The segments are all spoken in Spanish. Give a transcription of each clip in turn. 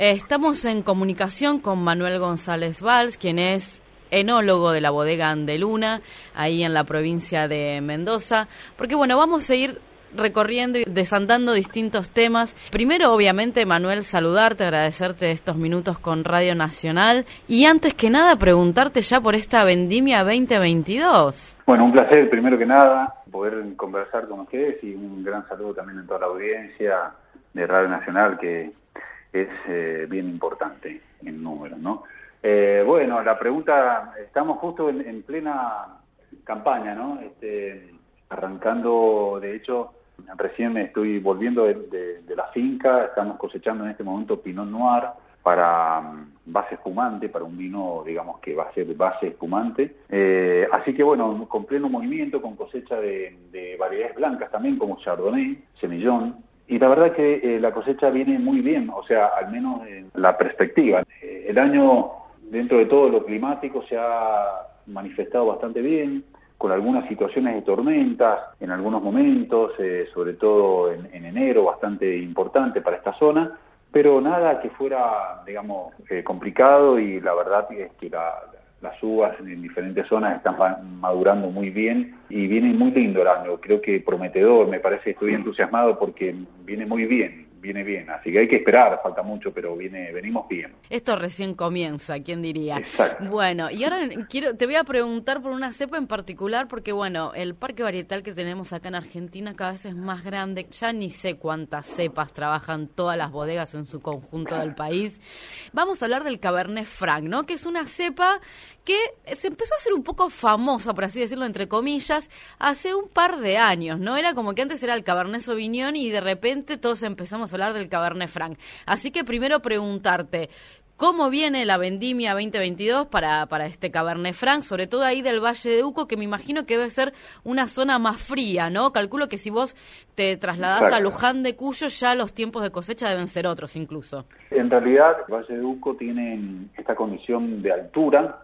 Estamos en comunicación con Manuel González Valls, quien es enólogo de la bodega Andeluna, ahí en la provincia de Mendoza, porque bueno, vamos a ir recorriendo y desandando distintos temas. Primero, obviamente, Manuel, saludarte, agradecerte estos minutos con Radio Nacional y antes que nada preguntarte ya por esta Vendimia 2022. Bueno, un placer, primero que nada, poder conversar con ustedes y un gran saludo también a toda la audiencia de Radio Nacional, que es bien importante en números, ¿no? Bueno, la pregunta, estamos justo en plena campaña, ¿no? Arrancando, de hecho, recién me estoy volviendo de la finca, estamos cosechando en este momento Pinot Noir para base espumante, para un vino, digamos, que va a ser base espumante. Así que bueno, con pleno movimiento, con cosecha de variedades blancas también, como Chardonnay, Semillón. Y la verdad que la cosecha viene muy bien, o sea, al menos en la perspectiva. El año, dentro de todo lo climático, se ha manifestado bastante bien, con algunas situaciones de tormentas en algunos momentos, sobre todo en enero, bastante importante para esta zona, pero nada que fuera, digamos, complicado, y la verdad es que las uvas en diferentes zonas están madurando muy bien y viene muy lindo el año, creo que prometedor, me parece que estoy entusiasmado porque viene muy bien. Viene bien, así que hay que esperar, falta mucho, pero venimos bien. Esto recién comienza, ¿quién diría? Exacto. Bueno, y ahora te voy a preguntar por una cepa en particular, porque bueno, el parque varietal que tenemos acá en Argentina cada vez es más grande, ya ni sé cuántas cepas trabajan todas las bodegas en su conjunto del país. Vamos a hablar del Cabernet Franc, ¿no? Que es una cepa que se empezó a hacer un poco famosa, por así decirlo, entre comillas, hace un par de años, ¿no? Era como que antes era el Cabernet Sauvignon y de repente todos empezamos a hablar del Cabernet Franc. Así que primero preguntarte, ¿cómo viene la Vendimia 2022 para este Cabernet Franc? Sobre todo ahí del Valle de Uco, que me imagino que debe ser una zona más fría, ¿no? Calculo que si vos te trasladás a Luján de Cuyo, ya los tiempos de cosecha deben ser otros incluso. En realidad, el Valle de Uco tiene esta condición de altura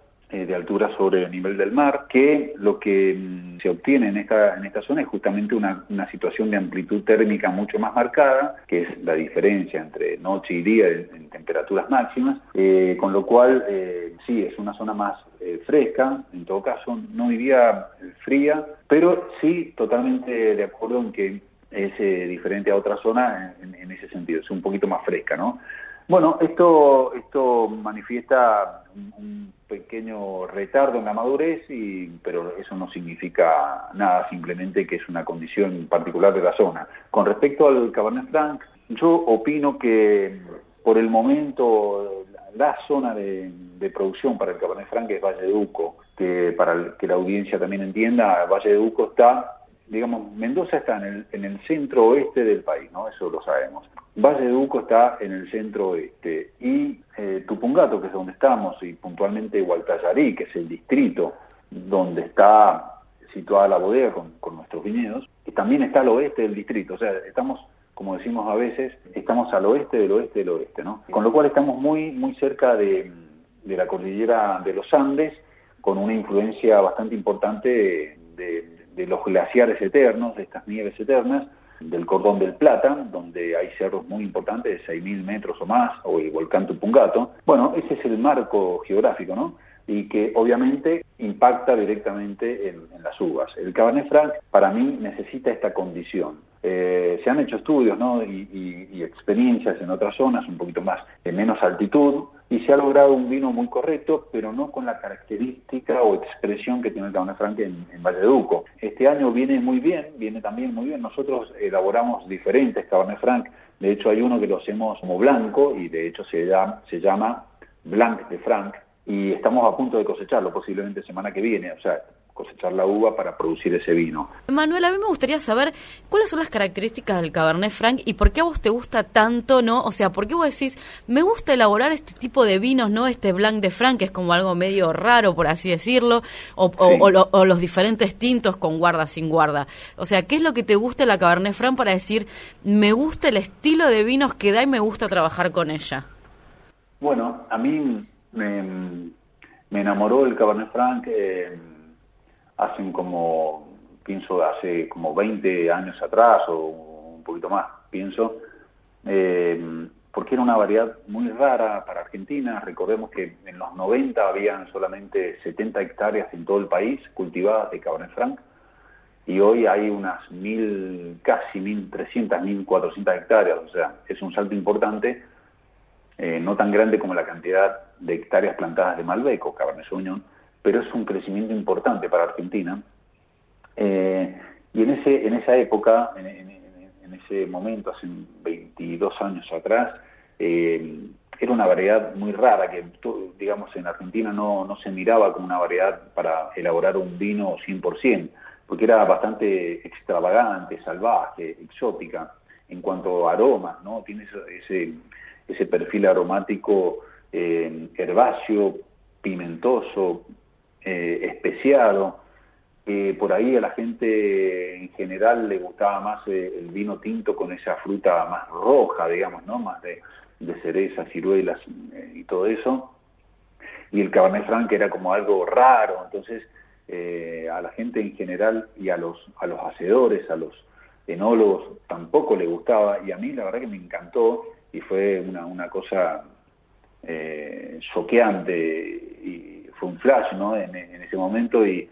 sobre el nivel del mar, que lo que se obtiene en esta zona es justamente una situación de amplitud térmica mucho más marcada, que es la diferencia entre noche y día en temperaturas máximas, con lo cual sí, es una zona más fresca, en todo caso no diría fría, pero sí totalmente de acuerdo en que es diferente a otra zona en ese sentido, es un poquito más fresca, ¿no? Bueno, esto manifiesta un pequeño retardo en la madurez, pero eso no significa nada, simplemente que es una condición particular de la zona. Con respecto al Cabernet Franc, yo opino que por el momento la zona de producción para el Cabernet Franc es Valle de Uco, que para que la audiencia también entienda, Valle de Uco está, digamos, Mendoza está en el centro oeste del país, ¿no? Eso lo sabemos. Valle de Uco está en el centro oeste y Tupungato, que es donde estamos, y puntualmente Gualtallarí, que es el distrito donde está situada la bodega con nuestros viñedos, y también está al oeste del distrito, o sea, estamos, como decimos a veces, estamos al oeste del oeste del oeste, ¿no? Con lo cual estamos muy, muy cerca de la cordillera de los Andes, con una influencia bastante importante de los glaciares eternos, de estas nieves eternas, del Cordón del Plata, donde hay cerros muy importantes de 6.000 metros o más, o el volcán Tupungato. Bueno, ese es el marco geográfico, ¿no? Y que obviamente impacta directamente en las uvas. El Cabernet Franc, para mí, necesita esta condición. Se han hecho estudios, ¿no? y experiencias en otras zonas, un poquito más, en menos altitud, y se ha logrado un vino muy correcto, pero no con la característica o expresión que tiene el Cabernet Franc en Valle de Uco. Este año viene también muy bien. Nosotros elaboramos diferentes Cabernet Franc. De hecho, hay uno que lo hacemos como blanco, y de hecho se llama Blanc de Franc, y estamos a punto de cosecharlo, posiblemente semana que viene, o sea, cosechar la uva para producir ese vino. Manuel, a mí me gustaría saber cuáles son las características del Cabernet Franc y por qué a vos te gusta tanto, ¿no? O sea, ¿por qué vos decís, me gusta elaborar este tipo de vinos, ¿no? Este Blanc de Franc, que es como algo medio raro, por así decirlo, o los diferentes tintos con guarda, sin guarda. O sea, ¿qué es lo que te gusta de la Cabernet Franc para decir, me gusta el estilo de vinos que da y me gusta trabajar con ella? Bueno, a mí me enamoró el Cabernet Franc hace como 20 años atrás, o un poquito más, pienso, porque era una variedad muy rara para Argentina. Recordemos que en los 90 habían solamente 70 hectáreas en todo el país cultivadas de Cabernet Franc, y hoy hay unas casi 1.300, 1.400 hectáreas, o sea, es un salto importante, no tan grande como la cantidad de hectáreas plantadas de Malbec o Cabernet Sauvignon, pero es un crecimiento importante para Argentina. Y en esa época, en ese momento, hace 22 años atrás, era una variedad muy rara, que digamos en Argentina no se miraba como una variedad para elaborar un vino 100%, porque era bastante extravagante, salvaje, exótica en cuanto a aromas, ¿no? Tiene ese perfil aromático herbáceo, pimentoso, especiado. Por ahí a la gente en general le gustaba más el vino tinto con esa fruta más roja, digamos, ¿no? Más de cerezas, ciruelas y todo eso. Y el Cabernet Franc era como algo raro, entonces a la gente en general y a los hacedores, a los enólogos tampoco le gustaba, y a mí la verdad que me encantó y fue una cosa choqueante y fue un flash, ¿no? En ese momento, y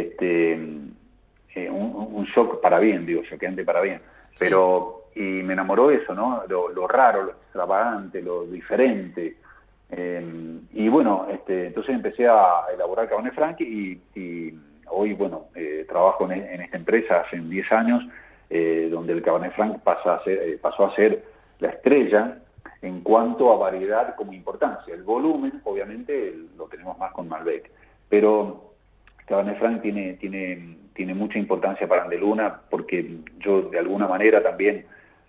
un shock para bien, digo, choqueante para bien, sí. Pero y me enamoró eso, ¿no? Lo raro, lo extravagante, lo diferente. Y bueno, entonces empecé a elaborar Cabernet Franc y hoy, bueno, trabajo en esta empresa hace 10 años, donde el Cabernet Franc pasó a ser la estrella en cuanto a variedad como importancia. El volumen, obviamente, lo tenemos más con Malbec, pero Cabernet Franc tiene mucha importancia para Andeluna, porque yo de alguna manera también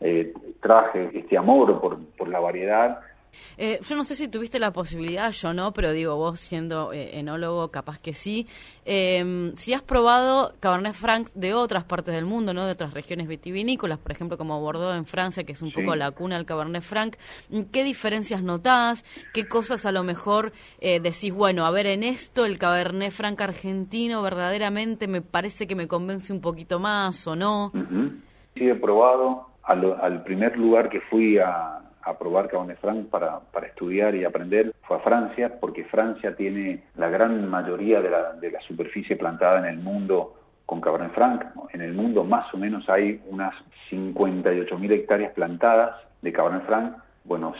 traje este amor por la variedad. Yo no sé si tuviste la posibilidad, yo no, pero digo, vos siendo enólogo, capaz que sí. Si has probado Cabernet Franc de otras partes del mundo, ¿no? De otras regiones vitivinícolas, por ejemplo, como Bordeaux en Francia, que es un poco la cuna del Cabernet Franc, ¿qué diferencias notás? ¿Qué cosas a lo mejor decís, bueno, a ver, en esto el Cabernet Franc argentino verdaderamente me parece que me convence un poquito más o no? Uh-huh. Sí, he probado. Al primer lugar que fui a probar Cabernet Franc para estudiar y aprender fue a Francia, porque Francia tiene la gran mayoría de la superficie plantada en el mundo con Cabernet Franc. En el mundo más o menos hay unas 58.000 hectáreas plantadas de Cabernet Franc. Bueno,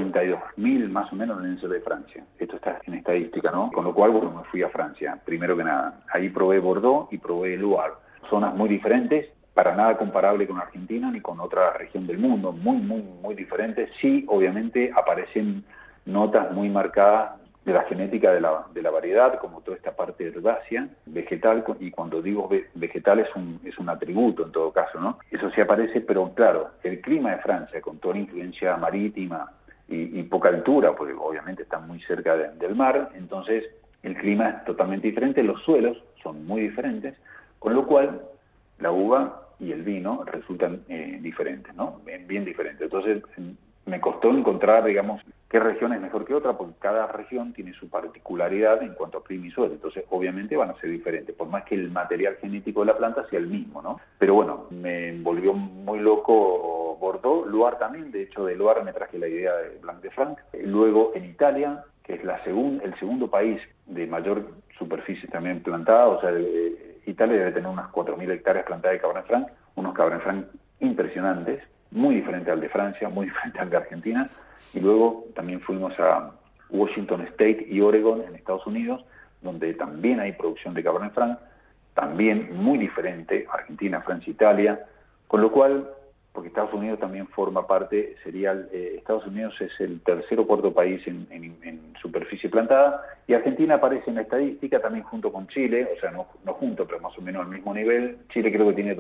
52.000 más o menos en el sur de Francia. Esto está en estadística, ¿no? Con lo cual, bueno, me fui a Francia, primero que nada. Ahí probé Bordeaux y probé Loire. Zonas muy diferentes, para nada comparable con Argentina ni con otra región del mundo, muy, muy, muy diferentes. Sí, obviamente aparecen notas muy marcadas de la genética de la variedad, como toda esta parte herbácea, vegetal, y cuando digo vegetal es un atributo en todo caso, ¿no? Eso sí aparece, pero claro, el clima de Francia, con toda la influencia marítima y poca altura, porque obviamente está muy cerca del mar, entonces el clima es totalmente diferente, los suelos son muy diferentes, con lo cual la uva y el vino resultan diferentes, ¿no? Bien diferentes. Entonces, me costó encontrar, digamos, qué región es mejor que otra, porque cada región tiene su particularidad en cuanto a clima y suelo. Entonces, obviamente van a ser diferentes, por más que el material genético de la planta sea el mismo, ¿no? Pero bueno, me volvió muy loco Bordeaux, Loire también. De hecho, de Loire me traje la idea de Blanc de Franc. Luego, en Italia, que es el segundo país de mayor superficie también plantada, o sea, Italia debe tener unas 4.000 hectáreas plantadas de Cabernet Franc, unos Cabernet Franc impresionantes, muy diferente al de Francia, muy diferente al de Argentina. Y luego también fuimos a Washington State y Oregon en Estados Unidos, donde también hay producción de Cabernet Franc, también muy diferente, Argentina, Francia, Italia, con lo cual, porque Estados Unidos también forma parte, Estados Unidos es el tercer o cuarto país en superficie plantada, y Argentina aparece en la estadística también junto con Chile, o sea, no junto, pero más o menos al mismo nivel. Chile creo que tiene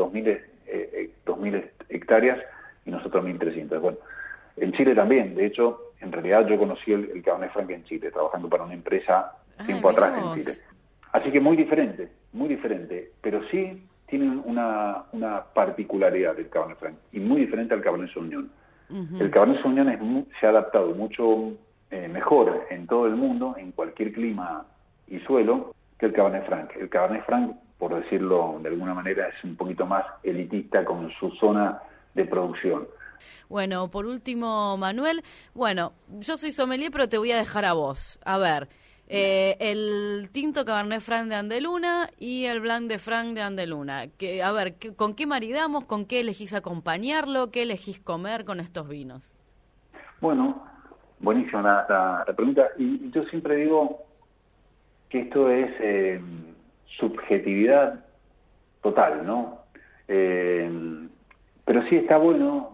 2.000 hectáreas y nosotros 1.300. Bueno, en Chile también, de hecho, en realidad yo conocí el Cabernet Franc en Chile, trabajando para una empresa tiempo atrás en Chile. Así que muy diferente, pero sí tienen una particularidad del Cabernet Franc, y muy diferente al Cabernet Sauvignon. Uh-huh. El Cabernet Sauvignon se ha adaptado mucho mejor en todo el mundo, en cualquier clima y suelo, que el Cabernet Franc. El Cabernet Franc, por decirlo de alguna manera, es un poquito más elitista con su zona de producción. Bueno, por último, Manuel, bueno, yo soy sommelier, pero te voy a dejar a vos. A ver, el tinto Cabernet Franc de Andeluna y el Blanc de Franc de Andeluna. A ver, ¿con qué maridamos? ¿Con qué elegís acompañarlo? ¿Qué elegís comer con estos vinos? Bueno, buenísima la pregunta. Y yo siempre digo que esto es subjetividad total, ¿no? Pero sí está bueno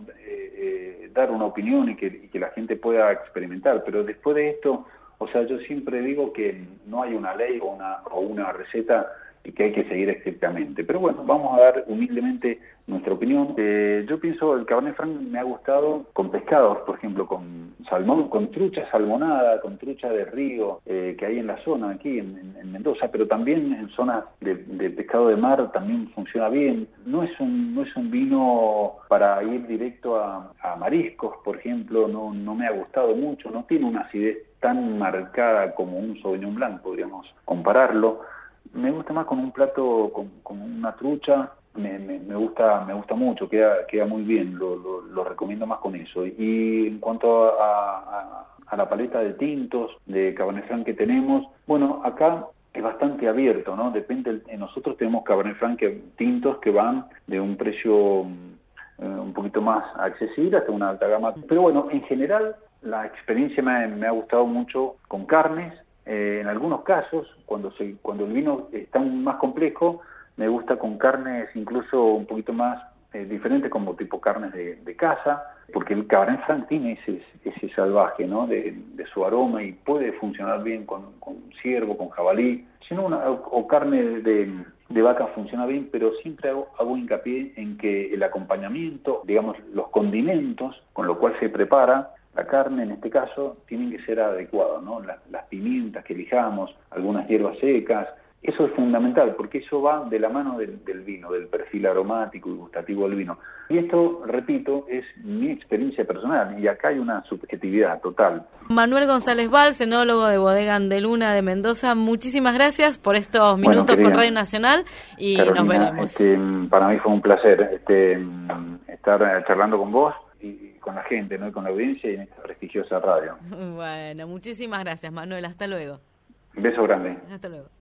dar una opinión y que la gente pueda experimentar, pero después de esto, o sea, yo siempre digo que no hay una ley o una receta y que hay que seguir estrictamente. Pero bueno, vamos a dar humildemente nuestra opinión. Yo pienso el Cabernet Franc me ha gustado con pescados, por ejemplo, con salmón, con trucha salmonada, con trucha de río, que hay en la zona aquí en Mendoza, pero también en zonas de pescado de mar también funciona bien. No es un vino para ir directo a mariscos, por ejemplo, no me ha gustado mucho, no tiene una acidez tan marcada como un Sauvignon Blanc, podríamos compararlo. Me gusta más con un plato, con una trucha, me gusta mucho, queda muy bien, lo recomiendo más con eso. Y en cuanto a la paleta de tintos, de Cabernet Franc que tenemos, bueno, acá es bastante abierto, ¿no? Depende, nosotros tenemos Cabernet Franc tintos que van de un precio un poquito más accesible hasta una alta gama. Pero bueno, en general la experiencia me ha gustado mucho con carnes. En algunos casos, cuando el vino está más complejo, me gusta con carnes incluso un poquito más diferentes, como tipo carnes de casa, porque el Cabernet Franc tiene ese salvaje, ¿no? de su aroma y puede funcionar bien con ciervo, con jabalí. Si no, o carne de vaca funciona bien, pero siempre hago hincapié en que el acompañamiento, digamos, los condimentos con lo cual se prepara la carne, en este caso, tienen que ser adecuados, ¿no? Las pimientas que elijamos, algunas hierbas secas, eso es fundamental, porque eso va de la mano del vino, del perfil aromático y gustativo del vino. Y esto, repito, es mi experiencia personal, y acá hay una subjetividad total. Manuel González Valls, enólogo de Bodega Andeluna de Mendoza, muchísimas gracias por estos minutos con Radio Nacional, y Carolina, nos veremos. Para mí fue un placer estar charlando con vos y con la gente, ¿no? Y con la audiencia y en esta prestigiosa radio. Bueno, muchísimas gracias, Manuel. Hasta luego. Un beso grande. Hasta luego.